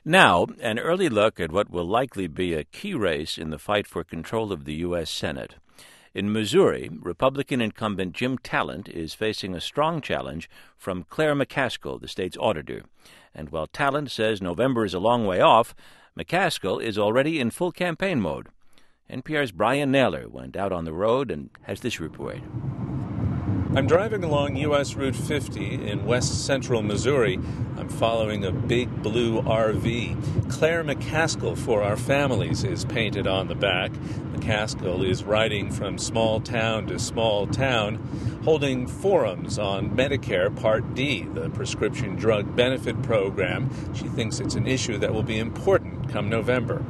Now, an early look at what will likely be a key race in the fight for control of the U.S. Senate. In Missouri, Republican incumbent Jim Talent is facing a strong challenge from Claire McCaskill, the state's auditor. And while Talent says November is a long way off, McCaskill is already in full campaign mode. NPR's Brian Naylor went out on the road and has this report. I'm driving along U.S. Route 50 in west central Missouri. I'm following a big blue RV. Claire McCaskill for Our Families is painted on the back. McCaskill is riding from small town to small town, holding forums on Medicare Part D, the prescription drug benefit program. She thinks it's an issue that will be important come November.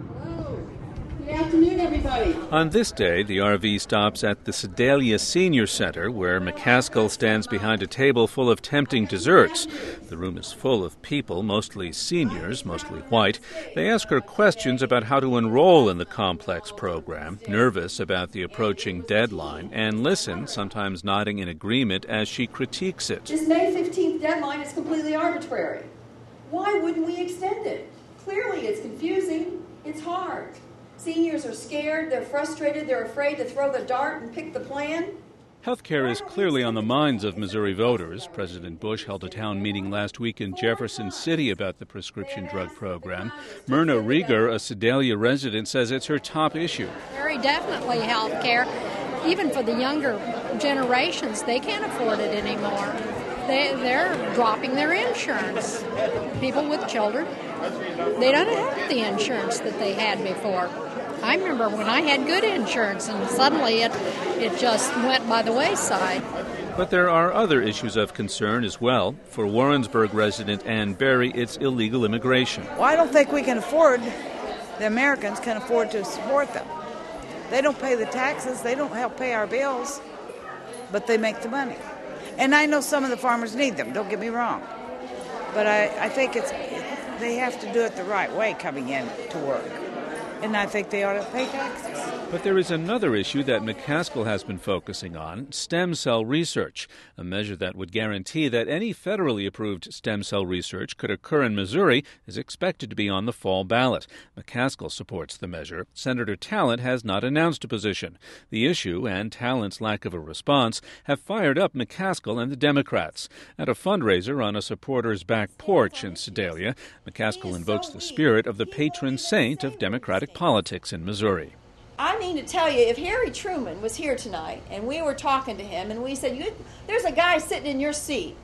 Good afternoon, everybody. On this day, the RV stops at the Sedalia Senior Center, where McCaskill stands behind a table full of tempting desserts. The room is full of people, mostly seniors, mostly white. They ask her questions about how to enroll in the complex program, nervous about the approaching deadline, and listen, sometimes nodding in agreement as she critiques it. This May 15th deadline is completely arbitrary. Why wouldn't we extend it? Clearly, it's confusing. It's hard. Seniors are scared, they're frustrated, they're afraid to throw the dart and pick the plan. Healthcare is clearly on the minds of Missouri voters. President Bush held a town meeting last week in Jefferson City about the prescription drug program. Myrna Rieger, a Sedalia resident, says it's her top issue. Very definitely healthcare. Even for the younger generations, they can't afford it anymore. They're dropping their insurance. People with children, they don't have the insurance that they had before. I remember when I had good insurance, and suddenly it just went by the wayside. But there are other issues of concern as well. For Warrensburg resident Ann Berry, it's illegal immigration. Well, I don't think we can afford, the Americans can afford to support them. They don't pay the taxes, they don't help pay our bills, but they make the money. And I know some of the farmers need them, don't get me wrong. But I think they have to do it the right way coming in to work. And I think they ought to pay taxes. But there is another issue that McCaskill has been focusing on, stem cell research, a measure that would guarantee that any federally approved stem cell research could occur in Missouri is expected to be on the fall ballot. McCaskill supports the measure. Senator Talent has not announced a position. The issue and Talent's lack of a response have fired up McCaskill and the Democrats. At a fundraiser on a supporter's back porch in Sedalia, McCaskill invokes the spirit of the patron saint of Democratic politics in Missouri. I mean to tell you, if Harry Truman was here tonight and we were talking to him and we said, there's a guy sitting in your seat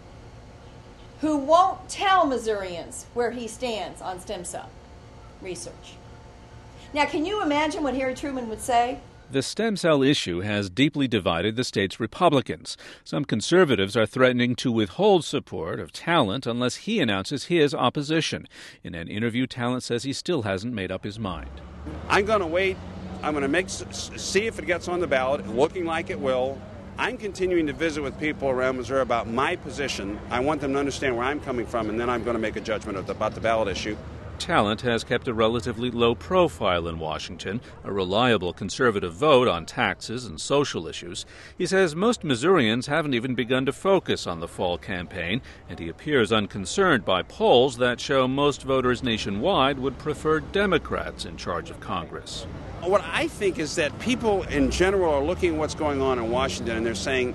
who won't tell Missourians where he stands on stem cell research. Now, can you imagine what Harry Truman would say? The stem cell issue has deeply divided the state's Republicans. Some conservatives are threatening to withhold support of Talent unless he announces his opposition. In an interview, Talent says he still hasn't made up his mind. I'm going to wait. I'm going to see if it gets on the ballot, looking like it will. I'm continuing to visit with people around Missouri about my position. I want them to understand where I'm coming from, and then I'm going to make a judgment about the ballot issue. Talent has kept a relatively low profile in Washington, a reliable conservative vote on taxes and social issues. He says most Missourians haven't even begun to focus on the fall campaign, and he appears unconcerned by polls that show most voters nationwide would prefer Democrats in charge of Congress. What I think is that people in general are looking at what's going on in Washington and they're saying,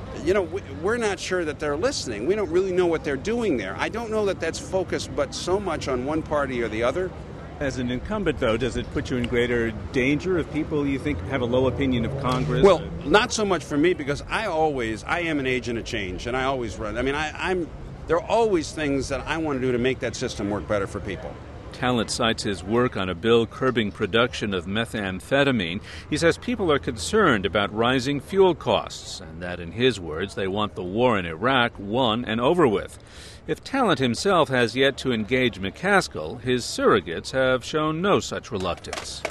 we're not sure that they're listening. We don't really know what they're doing there. I don't know that that's focused but so much on one party or the other. As an incumbent, though, does it put you in greater danger if people you think have a low opinion of Congress? Well, not so much for me because I am an agent of change and I always run. I mean, there are always things that I want to do to make that system work better for people. Talent cites his work on a bill curbing production of methamphetamine. He says people are concerned about rising fuel costs and that, in his words, they want the war in Iraq won and over with. If Talent himself has yet to engage McCaskill, his surrogates have shown no such reluctance.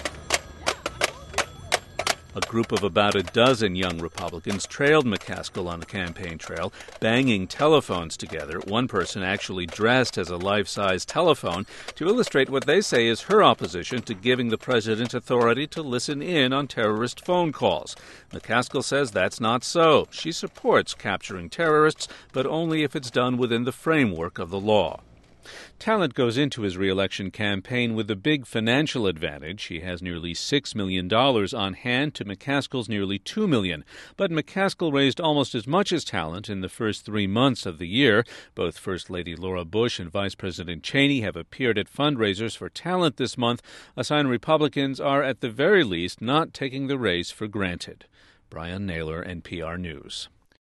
A group of about a dozen young Republicans trailed McCaskill on the campaign trail, banging telephones together, one person actually dressed as a life-size telephone, to illustrate what they say is her opposition to giving the president authority to listen in on terrorist phone calls. McCaskill says that's not so. She supports capturing terrorists, but only if it's done within the framework of the law. Talent goes into his re-election campaign with a big financial advantage. He has nearly $6 million on hand to McCaskill's nearly $2 million. But McCaskill raised almost as much as Talent in the first 3 months of the year. Both First Lady Laura Bush and Vice President Cheney have appeared at fundraisers for Talent this month, a sign Republicans are at the very least not taking the race for granted. Brian Naylor, NPR News.